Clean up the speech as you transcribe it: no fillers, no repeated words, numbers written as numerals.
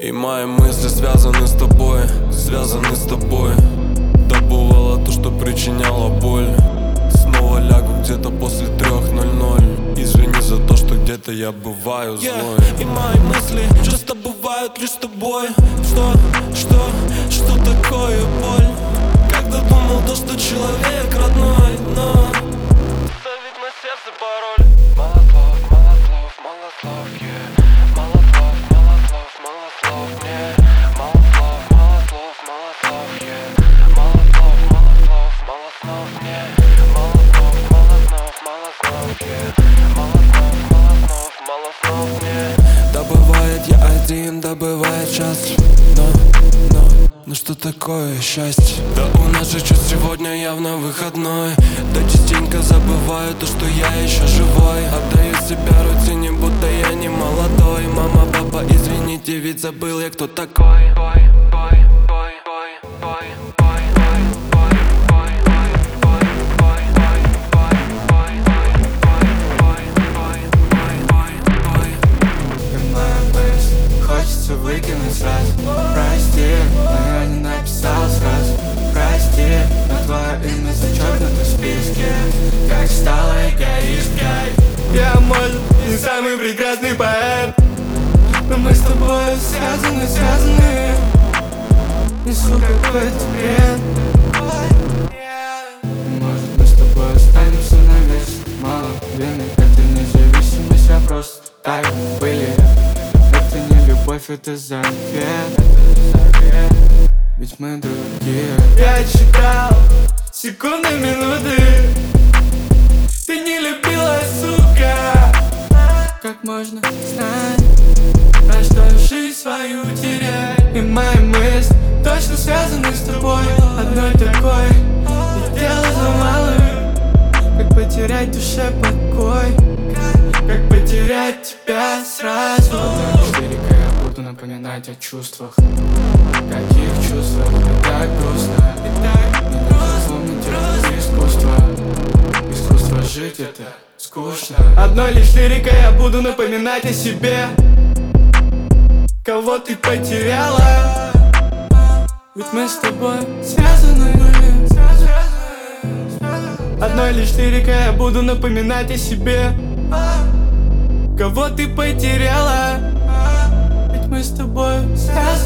И мои мысли связаны с тобой, связаны с тобой. Да бывало то, что причиняло боль. Снова лягу где-то после 3:00. Извини за то, что где-то я бываю злой. И мои мысли часто бывают лишь с тобой. Что такое боль? Когда думал то, что человек родной, но ставит на сердце пароль. Молослов, Молослов, Молослов, yeah. Молослов, Молослов, Молослов, мне. Молослов, Молослов, Молослов, yeah. Молослов, Молослов, Молослов, мне. Молослов, Молослов, Молослов, yeah. Молослов, Молослов, Молослов, мне. Да бывает я один, да бывает счастлив, но что такое счастье? Да у нас же чуть сегодня явно выходной. Да частенько забываю то, что я еще живой. Отдаю себя рутине, будто я не молодой. Мама, папа, извините, ведь забыл я, кто такой. Хочется выкинуть сразу. Прости, но я не написал сразу. Прости, но твое имя зачеркнуто в списке. Как стала эгоисткой. Я, может, не самый прекрасный поэт, но мы с тобой связаны. Несу какой-то бред. Может, мы с тобой останемся навечно. Мало время, это независимость, а просто так были. Это не любовь, это завет. Ведь мы другие. Я читал секунды, минуты. Ты не любила, сука. Как можно знать, на что жизнь свою терять? И мои мысли точно связаны с тобой. Одной такой, и дело за малым. Как потерять душе покой? Как потерять тебя сразу? Истерика, я буду напоминать о чувствах. Каких чувствах? И так грустно. Не нужно помнить, это искусство. Искусство жить это скучно. Одной лишь лирикой я буду напоминать о себе. Кого ты потеряла? Ведь мы с тобой связаны. Одной лишь лирикой я буду напоминать о себе. Кого ты потеряла? Ведь мы с тобой связаны.